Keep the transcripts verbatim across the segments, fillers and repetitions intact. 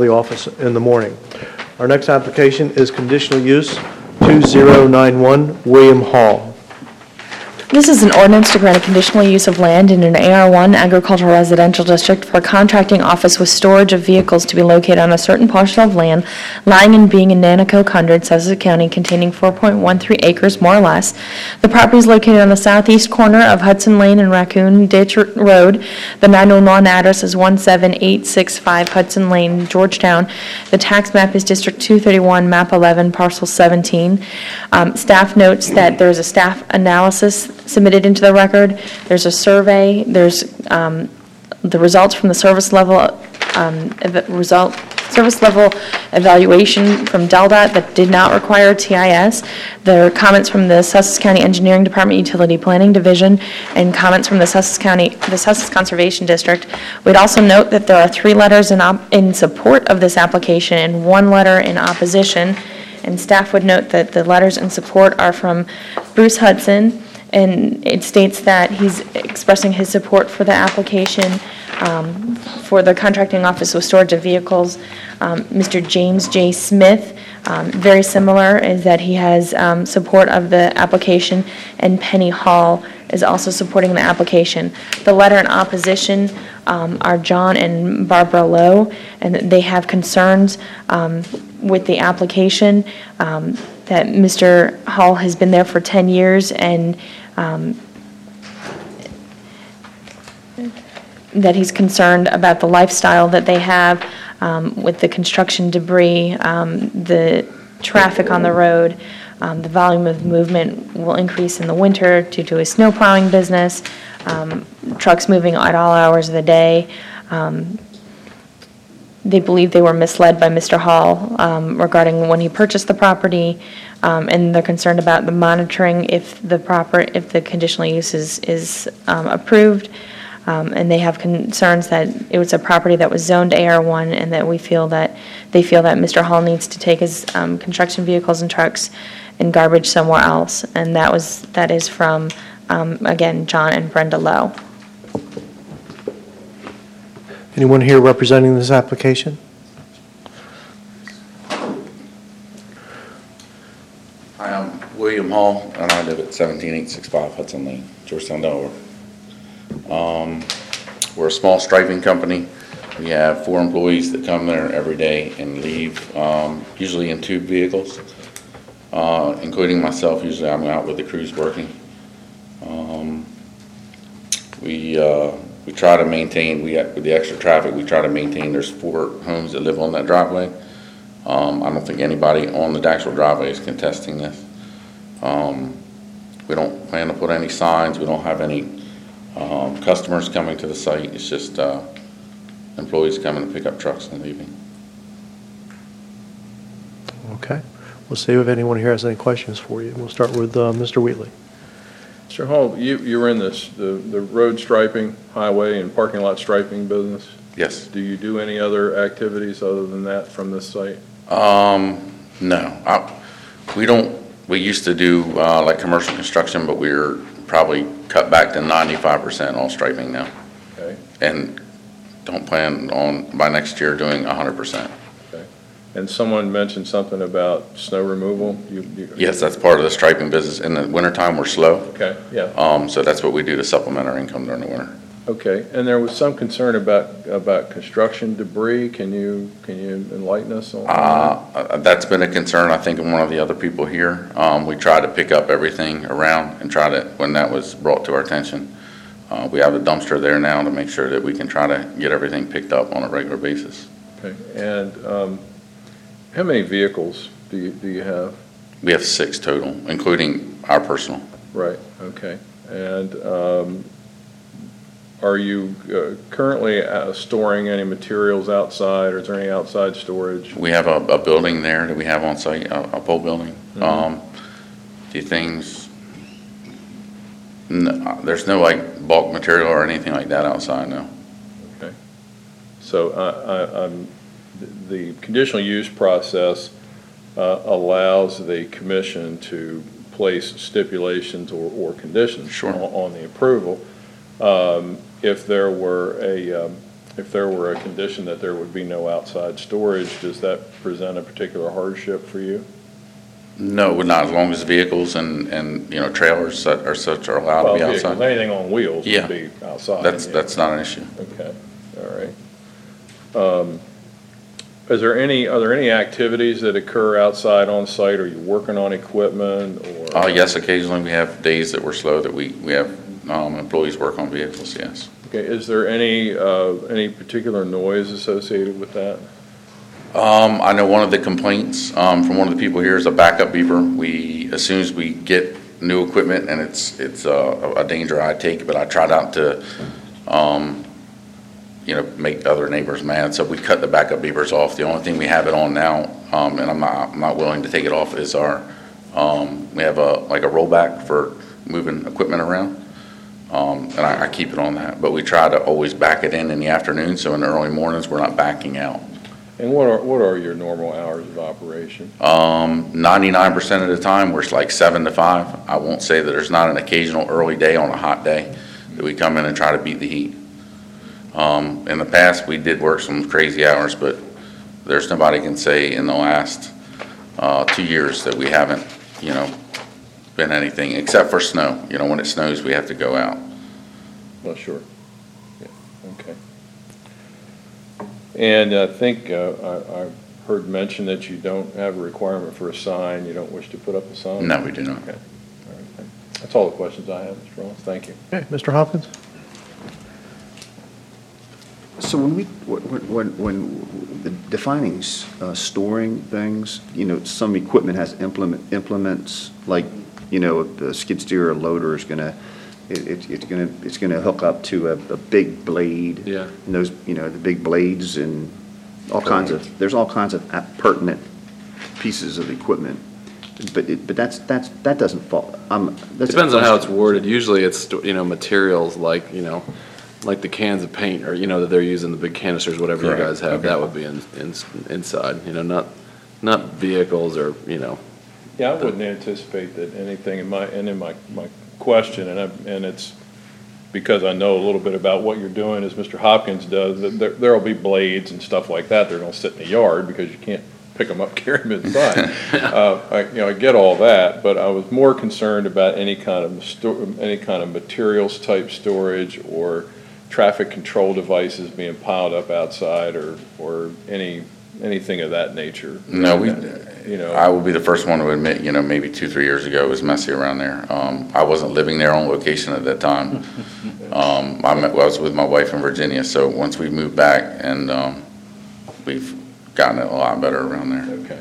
the office in the morning. Our next application is conditional use two zero nine one William Hall. This is an ordinance to grant a conditional use of land in an A R one agricultural residential district for a contracting office with storage of vehicles to be located on a certain parcel of land lying and being in Nanacoke Hundred, Sussex County, containing four point one three acres, more or less. The property is located on the southeast corner of Hudson Lane and Raccoon Ditch Road. The nine one one address is one seven eight six five Hudson Lane, Georgetown. The tax map is District two thirty-one, Map eleven, Parcel seventeen. Um, staff notes that there is a staff analysis submitted into the record. There's a survey. There's um, the results from the service level um, ev- result service level evaluation from DELDOT that did not require T I S. There are comments from the Sussex County Engineering Department Utility Planning Division and comments from the Sussex County the Sussex Conservation District. We'd also note that there are three letters in op- in support of this application and one letter in opposition. And staff would note that the letters in support are from Bruce Hudson, and it states that he's expressing his support for the application um, for the contracting office with storage of vehicles. Um, Mister James J. Smith, um, very similar, is that he has um, support of the application, and Penny Hall is also supporting the application. The letter in opposition um, are John and Barbara Lowe, and they have concerns um, with the application, um, that Mister Hall has been there for ten years, and um, that he's concerned about the lifestyle that they have um, with the construction debris, um, the traffic on the road. Um, the volume of movement will increase in the winter due to a snow plowing business, um, trucks moving at all hours of the day. Um, They believe they were misled by Mister Hall um, regarding when he purchased the property, um, and they're concerned about the monitoring if the proper if the conditional use is is um, approved, um, and they have concerns that it was a property that was zoned A R one, and that we feel that they feel that Mister Hall needs to take his um, construction vehicles and trucks and garbage somewhere else, and that was that is from um, again John and Brenda Lowe. Anyone here representing this application? Hi, I'm William Hall, and I live at seventeen eight sixty-five Hudson Lane, Georgetown, Delaware. Um, we're a small striping company. We have four employees that come there every day and leave, um, usually in two vehicles, uh, including myself. Usually I'm out with the crews working. Um, we uh, We try to maintain, we with the extra traffic, we try to maintain, there's four homes that live on that driveway. Um, I don't think anybody on the Daxel driveway is contesting this. Um, we don't plan to put any signs, we don't have any um, customers coming to the site. It's just uh, employees coming to pick up trucks and leaving. Okay. We'll see if anyone here has any questions for you. We'll start with uh, Mister Wheatley. Mister Hall, you, you were in this, the, the road striping, highway, and parking lot striping business. Yes. Do you do any other activities other than that from this site? Um, no, I, we don't, we used to do uh, like commercial construction, but we're probably cut back to ninety-five percent all striping now. Okay. And don't plan on, by next year, doing one hundred percent. Okay. And someone mentioned something about snow removal? You, you, Yes, that's part of the striping business. In the wintertime, we're slow. Okay, yeah. Um, so that's what we do to supplement our income during the winter. Okay, and there was some concern about, about construction debris. Can you, can you enlighten us on that? Uh, that's been a concern, I think, in one of the other people here. Um, we try to pick up everything around and try to, when that was brought to our attention, uh, we have a dumpster there now to make sure that we can try to get everything picked up on a regular basis. Okay, and um, how many vehicles do you, do you have? We have six total, including our personal. Right, okay. And um, are you uh, currently uh, storing any materials outside, or is there any outside storage? We have a, a building there that we have on site, a, a pole building. Mm-hmm. Um, the things, no, there's no like bulk material or anything like that outside, no. Okay. So uh, I, I'm, the conditional use process uh, allows the commission to place stipulations or, or conditions Sure. on, on the approval. Um, if there were a, um, if there were a condition that there would be no outside storage, does that present a particular hardship for you? No, it would not, as long as vehicles and, and, you know, trailers such- or such are allowed to Well, be vehicles, outside. anything on wheels Yeah. would be outside. That's, yeah. that's not an issue. Okay, all right. Um, Is there any, are there any activities that occur outside on site? Are you working on equipment or? Uh, yes, occasionally we have days that we're slow that we, we have, um, employees work on vehicles, yes. Okay, is there any, uh, any particular noise associated with that? Um, I know one of the complaints, um, from one of the people here is a backup beeper. We, as soon as we get new equipment and it's, it's a, a danger I take, but I try not to, um, you know, make other neighbors mad, so we cut the backup beepers off. The only thing we have it on now, um, and I'm not, I'm not willing to take it off, is our, um, we have a, like a rollback for moving equipment around. Um, and I, I keep it on that, but we try to always back it in in the afternoon, so in the early mornings, we're not backing out. And what are, what are your normal hours of operation? Um, ninety-nine percent of the time, we're like seven to five. I won't say that there's not an occasional early day on a hot day that we come in and try to beat the heat. Um, in the past, we did work some crazy hours, but there's nobody can say in the last, uh, two years that we haven't, you know, been anything, except for snow. You know, when it snows, we have to go out. Well, sure. Yeah, okay. And I think, uh, I, I heard mention that you don't have a requirement for a sign, you don't wish to put up a sign? No, we do not. Okay, all right. That's all the questions I have, Mister Rollins, thank you. Okay, Mister Hopkins? So when we, when, when, when the defining uh, storing things, you know, some equipment has implement, implements, like, you know, the skid steer or loader is gonna, it, it- it's gonna, it's gonna hook up to a, a big blade. Yeah. And those, you know, the big blades and all kinds of, there's all kinds of ap- pertinent pieces of equipment. But it, but that's, that's, that doesn't fall, um, that's. Depends on how it's worded. Usually it's, you know, materials like, you know, like the cans of paint or, you know, that they're using, the big canisters, whatever you Correct. guys have, Okay. that would be in, in, inside, you know, not, not vehicles or, you know. Yeah, I wouldn't anticipate that anything in my, and in my, my question, and I, and it's because I know a little bit about what you're doing, as Mister Hopkins does, that there, there'll be blades and stuff like that, they're gonna sit in the yard because you can't pick them up, carry them inside. Uh, I, you know, I get all that, but I was more concerned about any kind of, sto- any kind of materials type storage or traffic control devices being piled up outside or, or any, anything of that nature. No, we, You know. I will be the first one to admit, you know, maybe two, three years ago, it was messy around there. Um, I wasn't living there on location at that time. Um, I met, I was with my wife in Virginia, so once we moved back and, um, we've gotten it a lot better around there. Okay.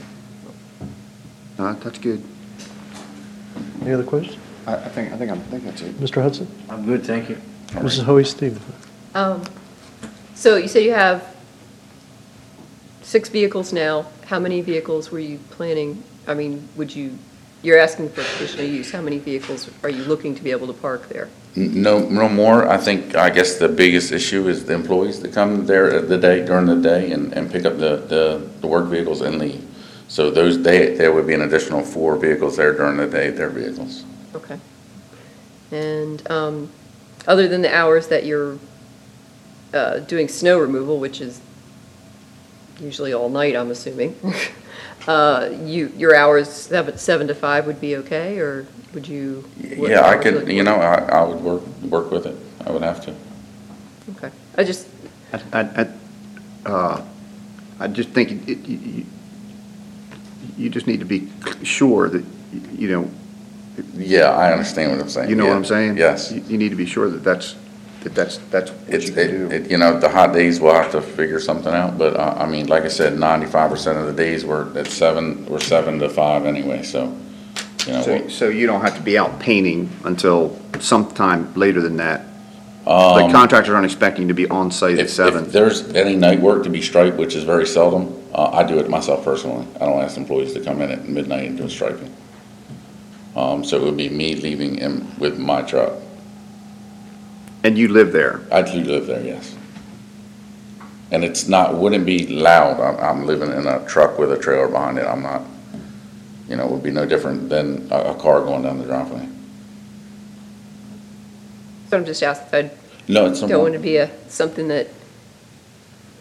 Uh, that's good. Any other questions? I, I think, I think, I'm- I think that's it. Mister Hudson? I'm good, thank you. Missus Hoey Stevens? Um, So you said you have six vehicles now. How many vehicles were you planning? I mean, would you, you're asking for conditional use. How many vehicles are you looking to be able to park there? N- No, no more. I think, I guess the biggest issue is the employees that come there at the day, during the day and, and pick up the, the, the work vehicles and leave. So those, they, there would be an additional four vehicles there during the day, their vehicles. Okay. And um, other than the hours that you're uh, doing snow removal, which is usually all night, I'm assuming, uh, you, your hours, seven, seven to five would be okay, or would you? what Yeah, I hours could, would- you know, I, I would work, work with it. I would have to. Okay. I just, I, I, I, uh, I just think it, it, you, you just need to be sure that, you know, Yeah, I understand what I'm saying. you know what Yeah. I'm saying? Yes. You, you need to be sure that that's, that that's, that's what It's, you can it, do. it, you know, the hot days, we'll have to figure something out, but, uh, I mean, like I said, ninety-five percent of the days we're at seven, we're seven to five anyway, so, you know. So, we'll- so you don't have to be out painting until sometime later than that? Um, Like contractors aren't expecting to be on site at If, seven? if there's any night work to be striped, which is very seldom, uh, I do it myself personally. I don't ask employees to come in at midnight and do striping. Um, so it would be me leaving in with my truck. And you live there? I do live there, yes. And it's not, wouldn't be loud. I'm, I'm living in a truck with a trailer behind it. I'm not, you know, it would be no different than a, a car going down the driveway. so I'm just asking, I No, it's don't want to someone, be a, something that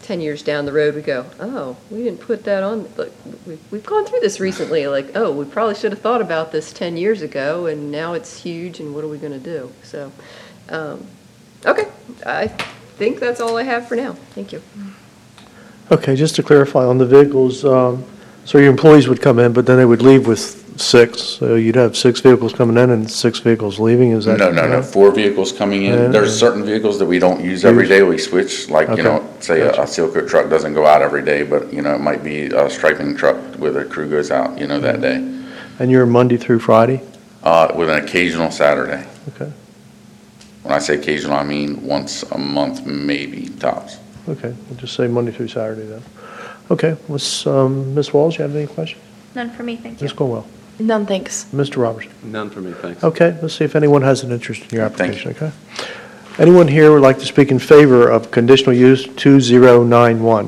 ten years down the road, we go, oh, we didn't put that on, look, we've, we've gone through this recently, like, oh, we probably should have thought about this ten years ago, and now it's huge, and what are we gonna do? So, um, okay, I think that's all I have for now. Thank you. Okay, just to clarify on the vehicles, um, so your employees would come in, but then they would leave with six, so you'd have six vehicles coming in and six vehicles leaving, is that? No, no, no, correct? four vehicles coming in. Yeah. There's certain vehicles that we don't use every Use. day, we switch, like, you Okay. know, say a, Gotcha. a seal coat truck doesn't go out every day, but, you know, it might be a striping truck where the crew goes out, you know, that day, And you're Monday through Friday? uh, with an occasional Saturday. Okay, When I say occasional, I mean once a month, maybe tops. okay, we'll just say Monday through Saturday then. Okay, was, um, Miz Walls, you have any questions? None for me, thank you. Miz Colwell? None, thanks. Mister Robertson? None for me, thanks. Okay, let's see if anyone has an interest in your Thank application, okay? Anyone here would like to speak in favor of conditional use two zero nine one?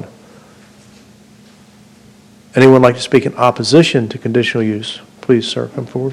Anyone like to speak in opposition to conditional use? Please, sir, come forward.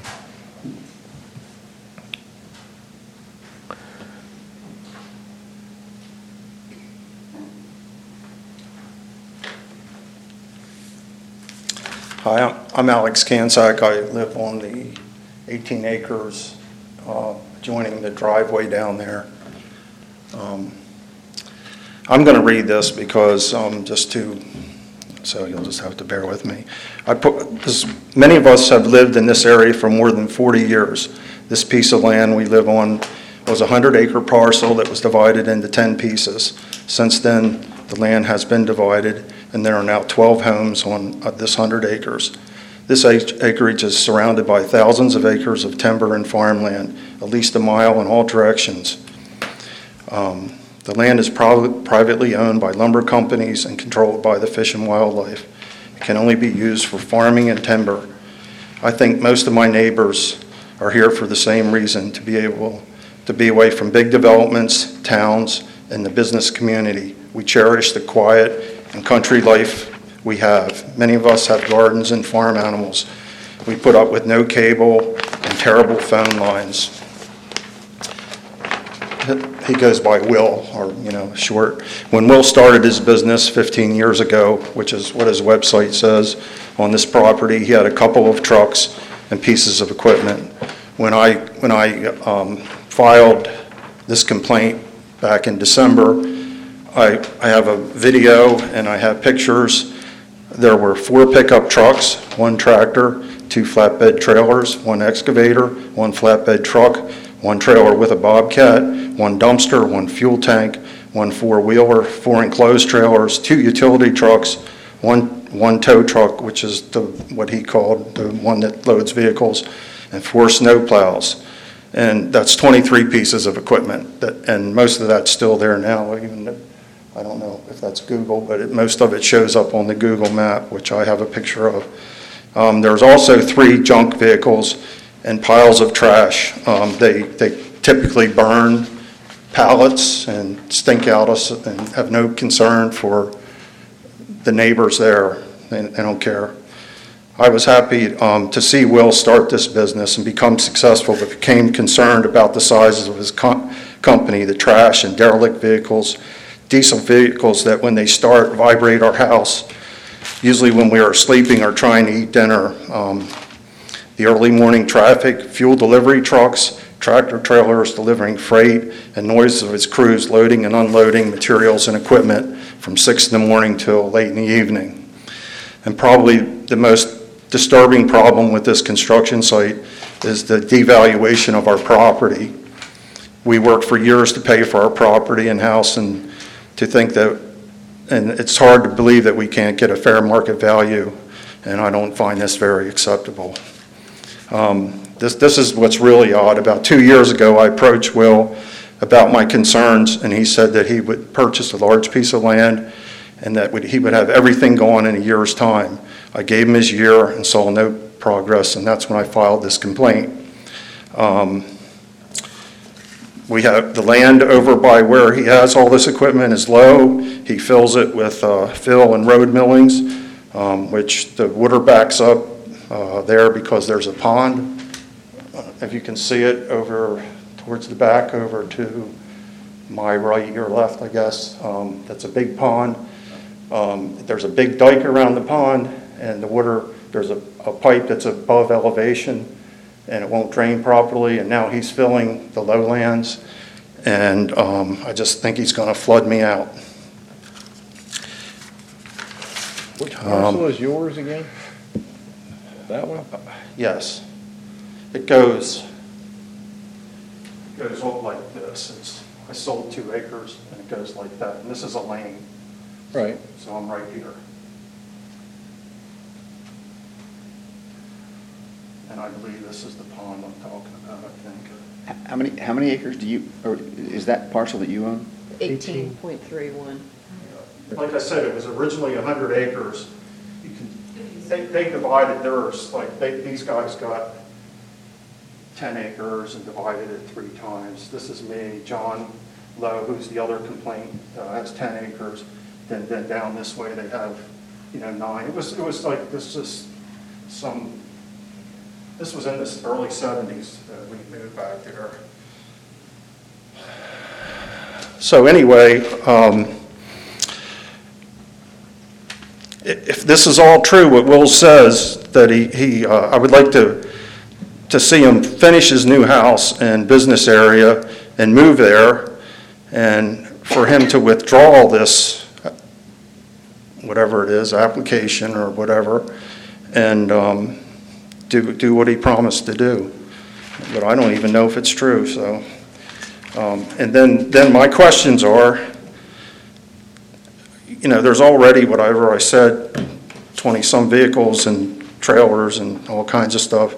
Hi, I'm- I'm Alex Kanzak. I live on the eighteen acres uh, joining the driveway down there. Um, I'm going to read this because um, just to, so you'll just have to bear with me. I put, this, many of us have lived in this area for more than forty years. This piece of land we live on was a hundred acre parcel that was divided into ten pieces. Since then, the land has been divided, and there are now twelve homes on uh, this hundred acres. This ac- acreage is surrounded by thousands of acres of timber and farmland, at least a mile in all directions. Um, the land is prob- privately owned by lumber companies and controlled by the Fish and Wildlife. It can only be used for farming and timber. I think most of my neighbors are here for the same reason, to be able to be away from big developments, towns, and the business community. We cherish the quiet and country life we have. Many of us have gardens and farm animals. We put up with no cable and terrible phone lines. He goes by Will, or, you know, short. When Will started his business fifteen years ago, which is what his website says, on this property, he had a couple of trucks and pieces of equipment. When I, when I um, filed this complaint back in December, I, I have a video and I have pictures. There were four pickup trucks, one tractor, two flatbed trailers, one excavator, one flatbed truck, one trailer with a bobcat, one dumpster, one fuel tank, one four-wheeler, four enclosed trailers, two utility trucks, one one tow truck, which is the, what he called the one that loads vehicles, and four snow plows. And that's twenty-three pieces of equipment, that, and most of that's still there now. Even I don't know if that's Google, but it, most of it shows up on the Google map, which I have a picture of. Um, there's also three junk vehicles and piles of trash. Um, they, they typically burn pallets and stink out us and have no concern for the neighbors there. They, they don't care. I was happy um, to see Will start this business and become successful, but became concerned about the sizes of his com- company, the trash and derelict vehicles, diesel vehicles that when they start vibrate our house, usually when we are sleeping or trying to eat dinner. Um, the early morning traffic, fuel delivery trucks, tractor trailers delivering freight, and noise of its crews loading and unloading materials and equipment from six in the morning till late in the evening. And probably the most disturbing problem with this construction site is the devaluation of our property. We worked for years to pay for our property and house, and to think that, and it's hard to believe that we can't get a fair market value, and I don't find this very acceptable. Um, this, this is what's really odd. About two years ago, I approached Will about my concerns, and he said that he would purchase a large piece of land and that would, he would have everything going in a year's time. I gave him his year and saw no progress, and that's when I filed this complaint. Um, we have the land over by where he has all this equipment is low. He fills it with uh, fill and road millings, um, which the water backs up uh, there because there's a pond. Uh, if you can see it over towards the back, over to my right, your left, I guess. Um, That's a big pond. Um, There's a big dike around the pond, and the water, there's a, a pipe that's above elevation, and it won't drain properly, and now he's filling the lowlands, and um, I just think he's going to flood me out. Which parcel is yours again? That one? Yes. It goes, it goes all like this. It's, I sold two acres, and it goes like that, and this is a lane, Right. so I'm right here. And I believe this is the pond I'm talking about, I think. How many, how many acres do you, or is that parcel that you own? eighteen point three one. Like I said, it was originally one hundred acres. You can, they, they divided theirs, like, they, these guys got ten acres and divided it three times. This is me, John Lowe, who's the other complaint, uh, has ten acres. Then, then down this way, they have, you know, nine. It was, it was like, this is some, this was in the early seventies that we moved back there. So anyway, um, if this is all true, what Will says, that he, he uh, I would like to, to see him finish his new house and business area and move there, and for him to withdraw this, whatever it is, application or whatever, and um, do, do what he promised to do. But I don't even know if it's true, so. Um, and then, then my questions are, you know, there's already, whatever I said, twenty-some vehicles and trailers and all kinds of stuff.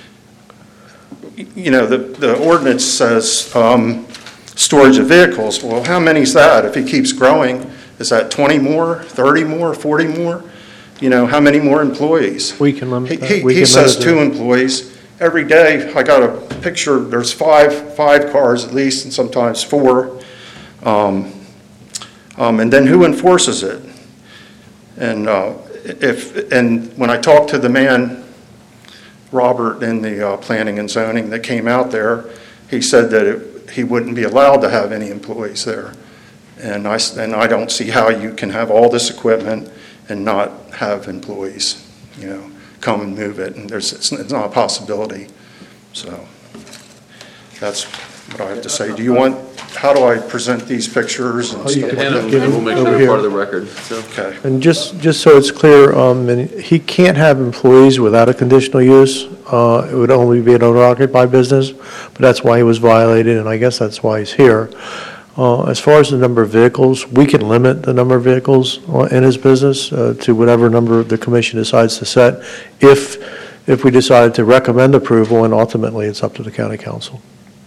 You know, the, the ordinance says um, storage of vehicles. Well, how many's that? If he keeps growing, is that twenty more, thirty more, forty more? You know, how many more employees? We can limit He, that. he, We he can says limit two it. employees. Every day, I got a picture, there's five, five cars at least, and sometimes four. Um, um, and then who enforces it? And uh, if, and when I talked to the man, Robert, in the uh, planning and zoning that came out there, he said that it, he wouldn't be allowed to have any employees there. And I, and I don't see how you can have all this equipment and not have employees, you know, come and move it. And there's, it's, it's not a possibility. So that's what I have to say. Do you want, how do I present these pictures and Oh, you stuff can like And that? Give him we'll make sure over they're here. part of the record, so. Okay. And just, just so it's clear, um, and he can't have employees without a conditional use. Uh, It would only be an owner-occupied business, but that's why he was violated, and I guess that's why he's here. Uh, As far as the number of vehicles, we can limit the number of vehicles uh, in his business uh, to whatever number the commission decides to set, if, if we decided to recommend approval, and ultimately it's up to the county council.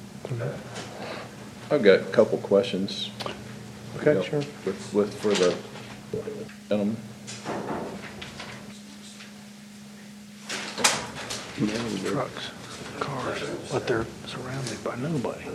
I've got a couple questions. Okay, Yep, sure. With, with, for the gentleman. Trucks, cars, but they're surrounded by nobody.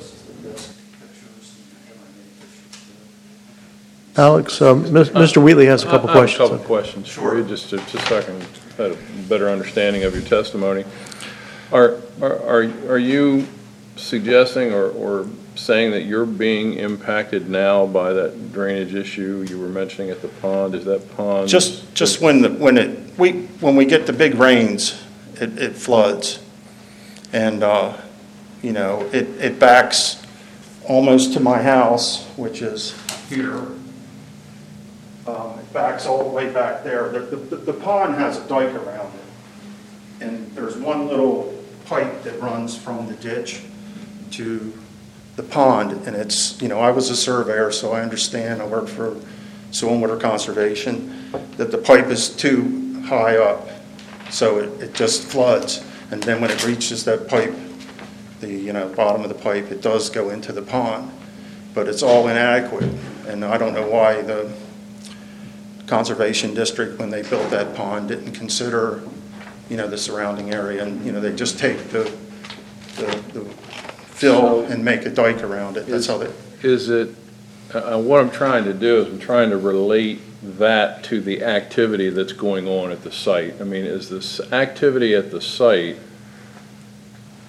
Alex, um, Mis- Mister Wheatley has a couple I- I have questions. a couple questions for you, just to, just so I can have a better understanding of your testimony. Are, are, are are you suggesting or, or saying that you're being impacted now by that drainage issue you were mentioning at the pond? Is that pond? Just, just when the, when it, we, when we get the big rains, it, it floods. And, uh, you know, it, it backs almost to my house, which is here. Um, It backs all the way back there. The, the, the pond has a dike around it. And there's one little pipe that runs from the ditch to the pond. And it's, you know, I was a surveyor, so I understand. I worked for Soil and Water Conservation, that the pipe is too high up. So it, it just floods. And then when it reaches that pipe, the, you know, bottom of the pipe, it does go into the pond. But it's all inadequate. And I don't know why the Conservation District, when they built that pond, didn't consider, you know, the surrounding area. And, you know, they just take the, the, the fill and make a dike around it. That's how they, Is it, uh, what I'm trying to do is I'm trying to relate that to the activity that's going on at the site. I mean, is this activity at the site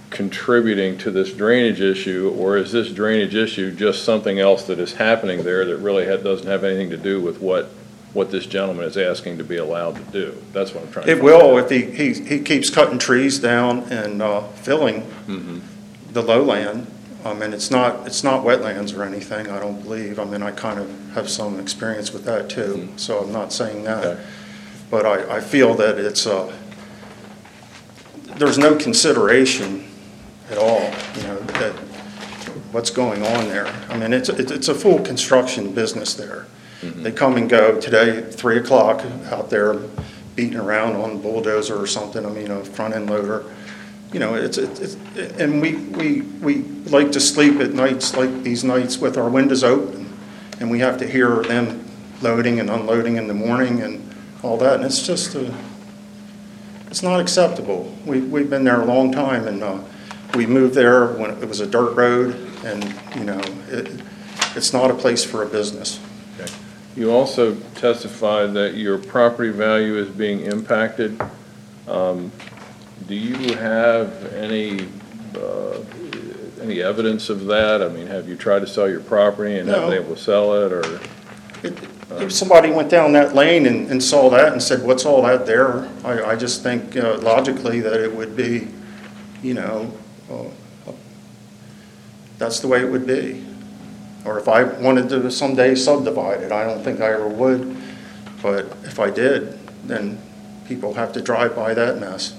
contributing to this drainage issue, or is this drainage issue just something else that is happening there that really had, doesn't have anything to do with what, what this gentleman is asking to be allowed to do? That's what I'm trying to It find will out. if he, he, he keeps cutting trees down and, uh, filling Mhm. the lowland. I mean, it's not, it's not wetlands or anything, I don't believe. I mean, I kind of have some experience with that too, so I'm not saying that. Okay. But I, I feel that it's, uh, there's no consideration at all, you know, that, what's going on there. I mean, it's, it's it's a full construction business there. They come and go today at three o'clock out there beating around on a bulldozer or something, I mean, a front-end loader. You know, it's, it's, it's- and we, we, we like to sleep at nights like these nights with our windows open, and we have to hear them loading and unloading in the morning and all that, and it's just, a, it's not acceptable. We, we've been there a long time, and uh, we moved there when it was a dirt road, and, you know, it, it's not a place for a business. Okay. You also testified that your property value is being impacted. Um, Do you have any, uh, any evidence of that? I mean, have you tried to sell your property and haven't No. been able to sell it, or? It- If somebody went down that lane and, and saw that and said, what's all that there? I, I just think uh, logically that it would be, you know, uh, that's the way it would be. Or if I wanted to someday subdivide it, I don't think I ever would, but if I did, then people have to drive by that mess.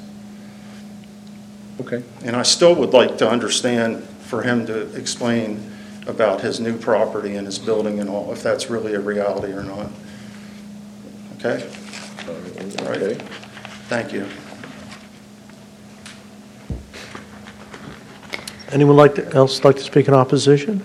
Okay. And I still would like to understand for him to explain about his new property and his building and all, if that's really a reality or not. Okay? All right. Okay. Thank you. Anyone like to, else like to speak in opposition?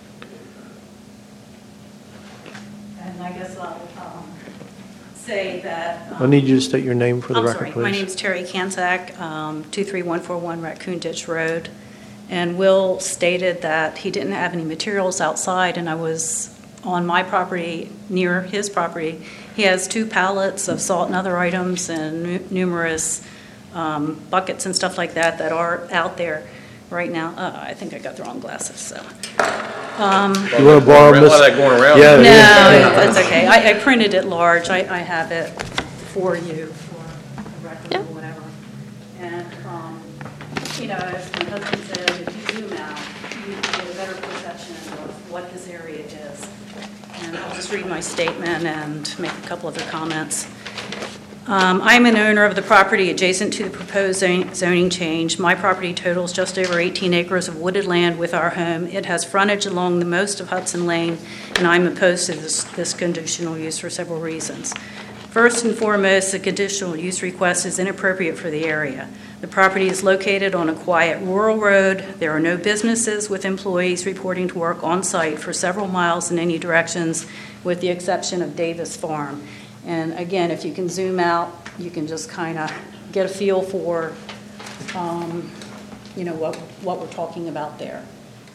And I guess I'll um, say that. I need you to state your name for the I'm record, sorry, please. my name's Terry Kanzak, um, two three one four one Raccoon Ditch Road. And Will stated that he didn't have any materials outside, and I was on my property, near his property. He has two pallets of salt and other items and nu- numerous um, buckets and stuff like that that are out there right now. Uh, I think I got the wrong glasses, so. You want to borrow A Miss? lot of that going around. Yeah, No, yeah. that's okay. I, I printed it large. I, I have it for you for the record or whatever. And, um, you know, as my husband said, if you zoom out, you get a better perception of what this area is. And I'll just read my statement and make a couple other comments. Um, I'm an owner of the property adjacent to the proposed zon- zoning change. My property totals just over eighteen acres of wooded land with our home. It has frontage along the most of Hudson Lane, and I'm opposed to this, this conditional use for several reasons. First and foremost, the conditional use request is inappropriate for the area. The property is located on a quiet rural road. There are no businesses with employees reporting to work on site for several miles in any directions, with the exception of Davis Farm. And again, if you can zoom out, you can just kind of get a feel for, um, you know, what, what we're talking about there.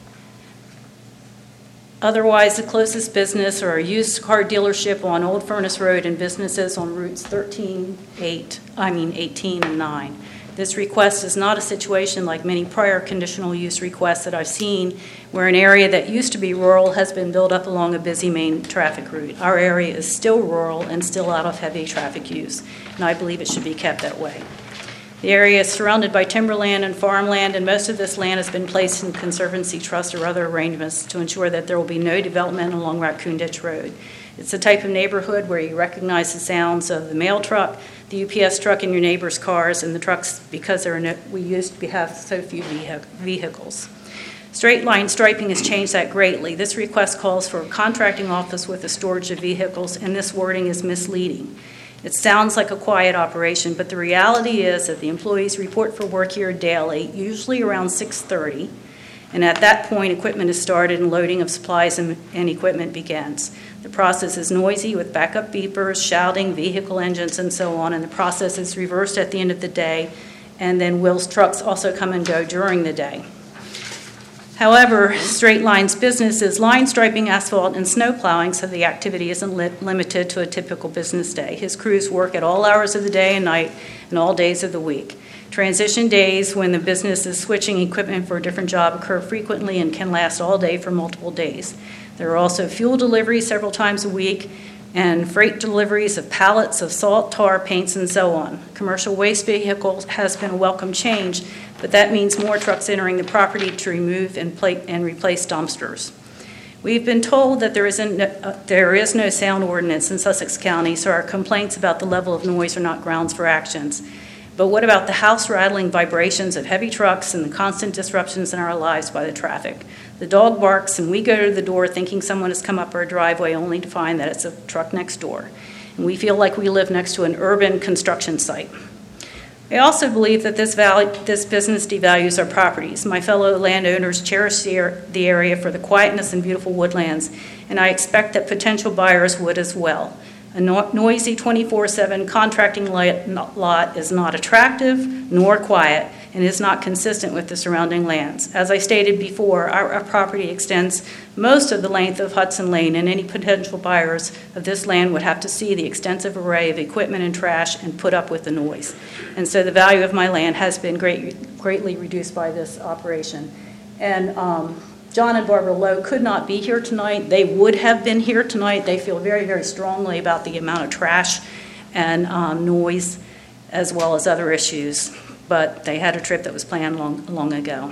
Otherwise, the closest business are a used car dealership on Old Furnace Road and businesses on routes thirteen, eight, I mean eighteen and nine. This request is not a situation like many prior conditional use requests that I've seen, where an area that used to be rural has been built up along a busy main traffic route. Our area is still rural and still out of heavy traffic use, and I believe it should be kept that way. The area is surrounded by timberland and farmland, and most of this land has been placed in conservancy trust or other arrangements to ensure that there will be no development along Raccoon Ditch Road. It's the type of neighborhood where you recognize the sounds of the mail truck, the U P S truck in your neighbor's cars, and the trucks because there are no, we used to have so few vehi- vehicles. Straight line striping has changed that greatly. This request calls for a contracting office with a storage of vehicles, and this wording is misleading. It sounds like a quiet operation, but the reality is that the employees report for work here daily, usually around six thirty, and at that point, equipment is started and loading of supplies and, and equipment begins. The process is noisy with backup beepers, shouting, vehicle engines, and so on, and the process is reversed at the end of the day, and then Will's trucks also come and go during the day. However, Straight Line's business is line striping, asphalt, and snow plowing, so the activity isn't li- limited to a typical business day. His crews work at all hours of the day and night and all days of the week. Transition days when the business is switching equipment for a different job occur frequently and can last all day for multiple days. There are also fuel deliveries several times a week and freight deliveries of pallets of salt, tar, paints, and so on. Commercial waste vehicles has been a welcome change, but that means more trucks entering the property to remove and, plate and replace dumpsters. We've been told that there, isn't, uh, there is no sound ordinance in Sussex County, so our complaints about the level of noise are not grounds for actions. But what about the house-rattling vibrations of heavy trucks and the constant disruptions in our lives by the traffic? The dog barks and we go to the door thinking someone has come up our driveway only to find that it's a truck next door. And we feel like we live next to an urban construction site. I also believe that this, value, this business devalues our properties. My fellow landowners cherish the, the area for the quietness and beautiful woodlands, and I expect that potential buyers would as well. A no- noisy twenty-four seven contracting lot is not attractive nor quiet and is not consistent with the surrounding lands. As I stated before, our, our property extends most of the length of Hudson Lane, and any potential buyers of this land would have to see the extensive array of equipment and trash and put up with the noise. And so the value of my land has been great, greatly reduced by this operation. And um, John and Barbara Lowe could not be here tonight. They would have been here tonight. They feel very, very strongly about the amount of trash and um, noise as well as other issues. But they had a trip that was planned long, long ago.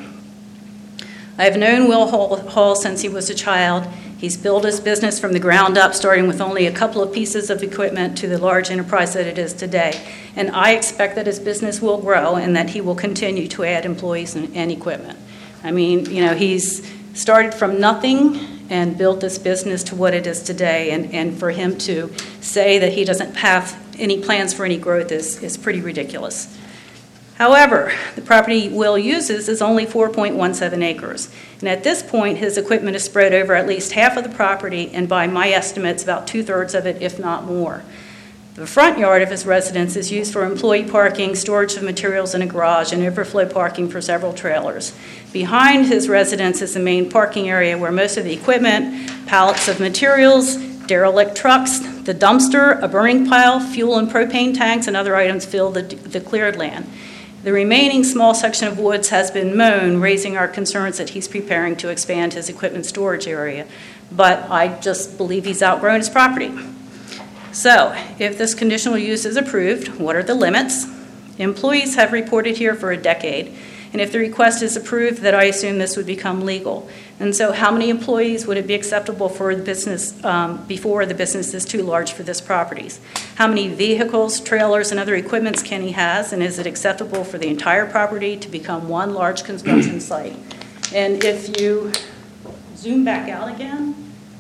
I have known Will Hall, Hall since he was a child. He's built his business from the ground up, starting with only a couple of pieces of equipment to the large enterprise that it is today. And I expect that his business will grow and that he will continue to add employees and, and equipment. I mean, you know, he's started from nothing and built this business to what it is today. And, and for him to say that he doesn't have any plans for any growth is, is pretty ridiculous. However, the property Will uses is only four point one seven acres. And at this point, his equipment is spread over at least half of the property, and by my estimates, about two-thirds of it, if not more. The front yard of his residence is used for employee parking, storage of materials in a garage, and overflow parking for several trailers. Behind his residence is the main parking area where most of the equipment, pallets of materials, derelict trucks, the dumpster, a burning pile, fuel and propane tanks, and other items fill the, the cleared land. The remaining small section of woods has been mown, raising our concerns that he's preparing to expand his equipment storage area. But I just believe he's outgrown his property. So, if this conditional use is approved, what are the limits? Employees have reported here for a decade, and if the request is approved, that I assume this would become legal. And so how many employees would it be acceptable for the business um, before the business is too large for this property? How many vehicles, trailers, and other equipments can he has, and is it acceptable for the entire property to become one large construction site? And if you zoom back out again,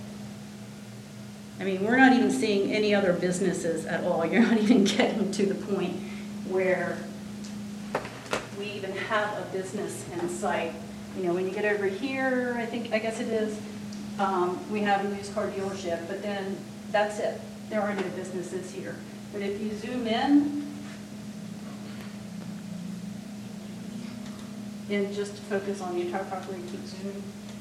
I mean, we're not even seeing any other businesses at all. You're not even getting to the point where we even have a business in sight. You know, when you get over here, I think, I guess it is, um, we have a used car dealership, but then that's it. There are no businesses here. But if you zoom in, and just focus on the entire property, keep zooming.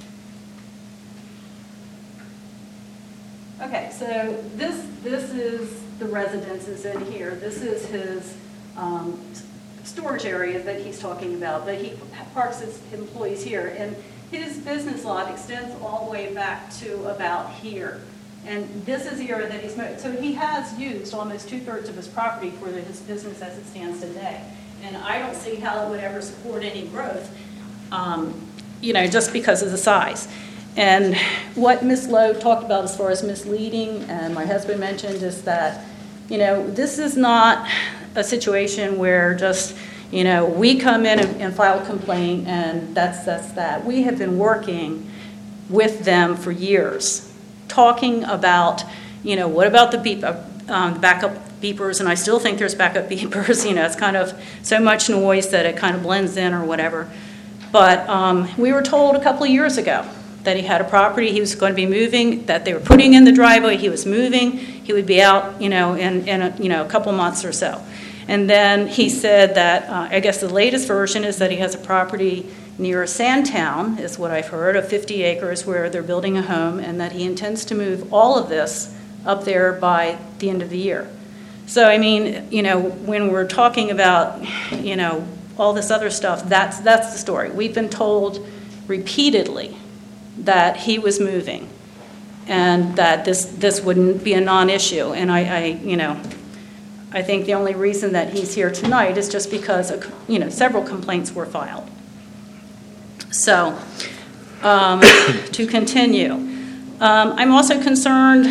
Okay, so this this is the residences in here. This is his um, storage area that he's talking about, but he parks his employees here. And his business lot extends all the way back to about here. And this is the area that he's moved. So he has used almost two-thirds of his property for his business as it stands today. And I don't see how it would ever support any growth, um, you know, just because of the size. And what Miz Lowe talked about as far as misleading, and my husband mentioned, is that, you know, this is not a situation where just, you know, we come in and, and file a complaint and that's, that's that. We have been working with them for years, talking about, you know, what about the beep, um, backup beepers, and I still think there's backup beepers, you know, it's kind of so much noise that it kind of blends in or whatever. But um, we were told a couple of years ago that he had a property, he was going to be moving, that they were putting in the driveway, he was moving, he would be out, you know, in, in a, you know, a couple months or so. And then he said that, uh, I guess the latest version is that he has a property near Sandtown, is what I've heard, of fifty acres where they're building a home, and that he intends to move all of this up there by the end of the year. So, I mean, you know, when we're talking about, you know, all this other stuff, that's, that's the story. We've been told repeatedly that he was moving and that this, this wouldn't be a non-issue. And I, I, you know, I think the only reason that he's here tonight is just because, you know, several complaints were filed. So, um, to continue, um, I'm also concerned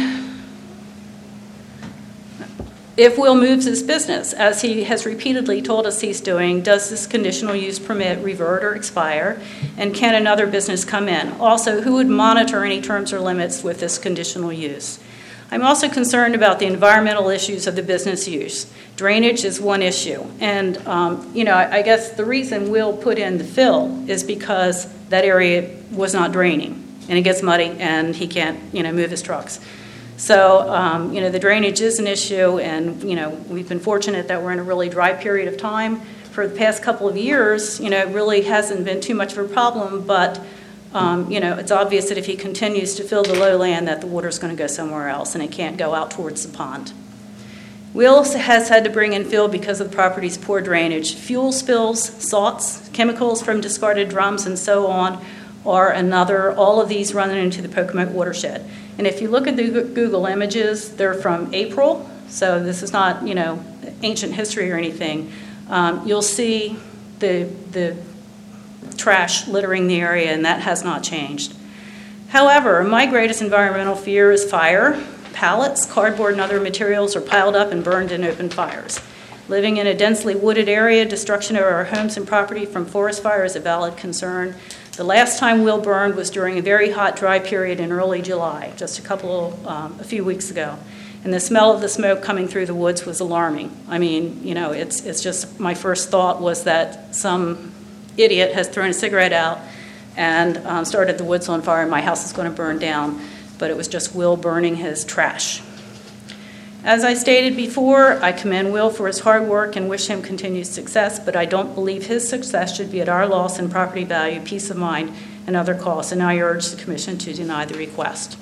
if Will moves his business, as he has repeatedly told us he's doing, does this conditional use permit revert or expire? And can another business come in? Also, who would monitor any terms or limits with this conditional use? I'm also concerned about the environmental issues of the business use. Drainage is one issue. And, um, you know, I, I guess the reason Will put in the fill is because that area was not draining. And it gets muddy and he can't, you know, move his trucks. So, um, you know, the drainage is an issue, and, you know, we've been fortunate that we're in a really dry period of time. For the past couple of years, you know, it really hasn't been too much of a problem, but, um, you know, it's obvious that if he continues to fill the lowland, that the water's going to go somewhere else, and it can't go out towards the pond. Will has had to bring in fill because of the property's poor drainage. Fuel spills, salts, chemicals from discarded drums, and so on are another. All of these run into the Pocomoke watershed. And if you look at the Google images, they're from April, so this is not, you know, ancient history or anything. Um, you'll see the, the trash littering the area, and that has not changed. However, my greatest environmental fear is fire. Pallets, cardboard, and other materials are piled up and burned in open fires. Living in a densely wooded area, destruction of our homes and property from forest fire is a valid concern. The last time Will burned was during a very hot, dry period in early July, just a couple, um, a few weeks ago. And the smell of the smoke coming through the woods was alarming. I mean, you know, it's it's just, my first thought was that some idiot has thrown a cigarette out and um, started the woods on fire and my house is going to burn down. But it was just Will burning his trash. As I stated before, I commend Will for his hard work and wish him continued success, but I don't believe his success should be at our loss in property value, peace of mind, and other costs, and I urge the Commission to deny the request.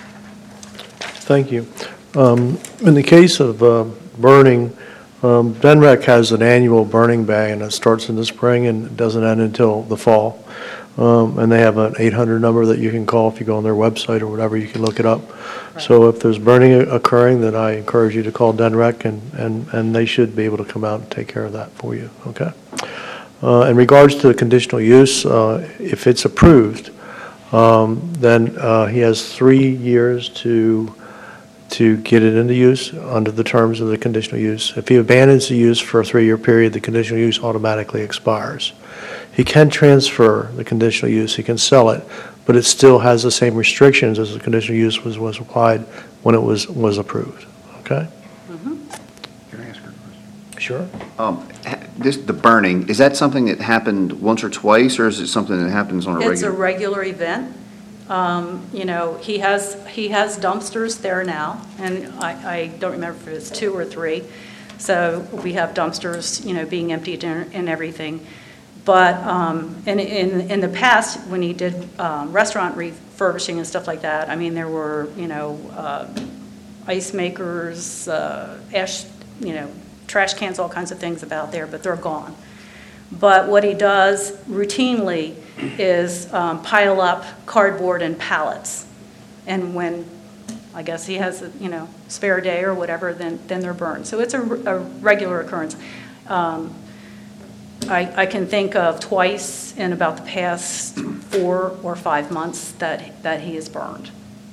Thank you. Um, In the case of uh, burning, um, D N R E C has an annual burning ban, and it starts in the spring and it doesn't end until the fall. Um, And they have an eight hundred number that you can call if you go on their website or whatever, you can look it up. So if there's burning occurring, then I encourage you to call D N R E C, and, and, and they should be able to come out and take care of that for you, okay? Uh, in regards to the conditional use, uh, if it's approved, um, then uh, he has three years to, to get it into use under the terms of the conditional use. If he abandons the use for a three-year period, the conditional use automatically expires. He can transfer the conditional use, he can sell it, but it still has the same restrictions as the conditional use was, was applied when it was, was approved, okay? Can I ask her a question? Sure. Um, ha- This, the burning, is that something that happened once or twice, or is it something that happens on a It's a regular? regular event. Um, You know, he has, he has dumpsters there now, and I, I don't remember if it's two or three. So we have dumpsters, you know, being emptied and and everything. But um, in, in, in the past, when he did um, restaurant refurbishing and stuff like that, I mean, there were, you know, uh, ice makers, uh, ash, you know, trash cans, all kinds of things about there, but they're gone. But what he does routinely is um, pile up cardboard and pallets. And when, I guess he has a, you know, spare day or whatever, then, then they're burned. So it's a, a regular occurrence. Um, I, I can think of twice in about the past four or five months that, that he is burned.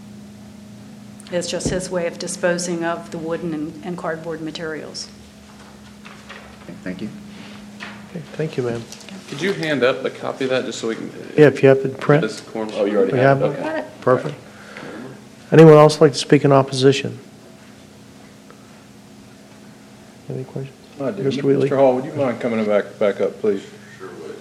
It's just his way of disposing of the wooden and, and cardboard materials. Thank you. Okay, thank you, ma'am. Could you hand up a copy of that, just so we can? Yeah, if you have it print, This corn- Oh, you already we have have it, it. okay. Perfect. Anyone else like to speak in opposition? Any questions? I do. Mister Wheatley? Mister Hall, would you mind coming back, back up, please? Sure would.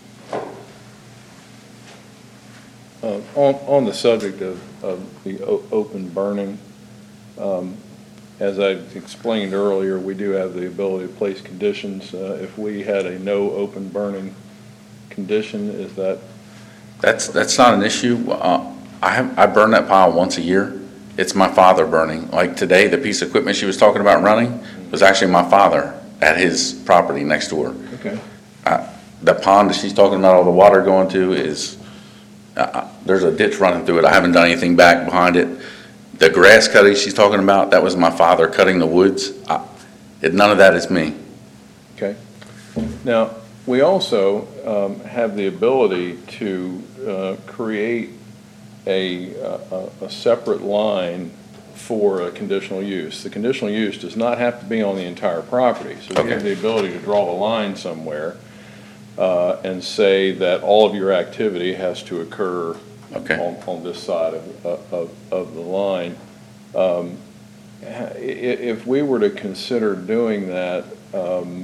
Uh, On, on the subject of, of the o- open burning, um, as I explained earlier, we do have the ability to place conditions. Uh, If we had a no open burning condition, is that, That's, that's not an issue. Uh, I have, I burn that pile once a year. It's my father burning. Like today, the piece of equipment she was talking about running was actually my father at his property next door. okay? I- the pond that she's talking about, all the water going to is, uh, there's a ditch running through it. I haven't done anything back behind it. The grass cutting she's talking about, that was my father cutting the woods. I- it- None of that is me. Okay. Now, we also um, have the ability to uh, create a, a, a separate line for a conditional use. The conditional use does not have to be on the entire property. So we have Okay. the ability to draw the line somewhere uh, and say that all of your activity has to occur Okay. on, on this side of, of, of the line. Um, i- If we were to consider doing that, um,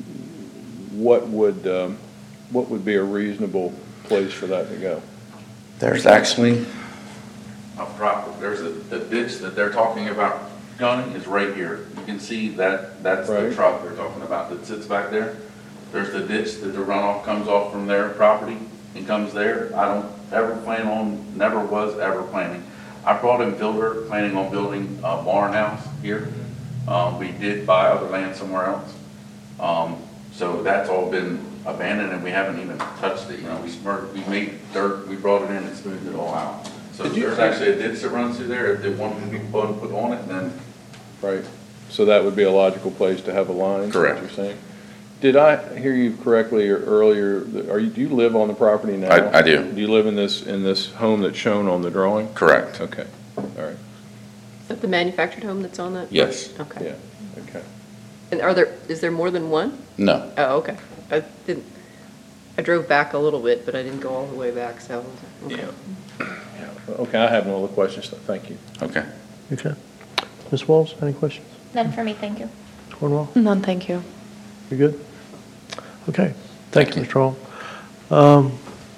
what would, um, what would be a reasonable place for that to go? There's actually a proper, there's a, the ditch that they're talking about gunning is right here. You can see that, that's the Right. truck they're talking about that sits back there. There's the ditch that the runoff comes off from their property and comes there. I don't ever plan on, never was ever planning. I brought in builder, planning on building a barn house here. Um, we did buy other land somewhere else. Um, so that's all been abandoned and we haven't even touched it. You know, we smirked, we made dirt, we brought it in and smoothed it all out. So Did you- there's actually a ditch that runs through there. If they wanted to be put put on it, then Right. So that would be a logical place to have a line? is what Correct. you're saying? Did I hear you correctly or earlier, that- are you, do you live on the property now? I- I do. Do you live in this, in this home that's shown on the drawing? correct. Okay, all right, Is that the manufactured home that's on that? Yes. Okay. yeah, okay. And are there, is there more than one? No. Oh, okay. I didn't, I drove back a little bit, but I didn't go all the way back, so. okay. Yeah. Okay, I have no other questions, so thank you. Okay. Okay. Miz Walls, any questions? None for me, thank you. Cornwall, None, thank you. you good? Okay, thank you, Thank you. Mister Hall. Um,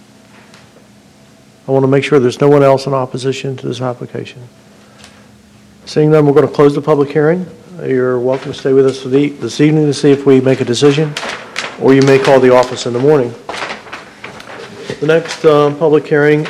I want to make sure there's no one else in opposition to this application. Seeing none, we're going to close the public hearing. You're welcome to stay with us for the- this evening to see if we make a decision, or you may call the office in the morning. The next uh, public hearing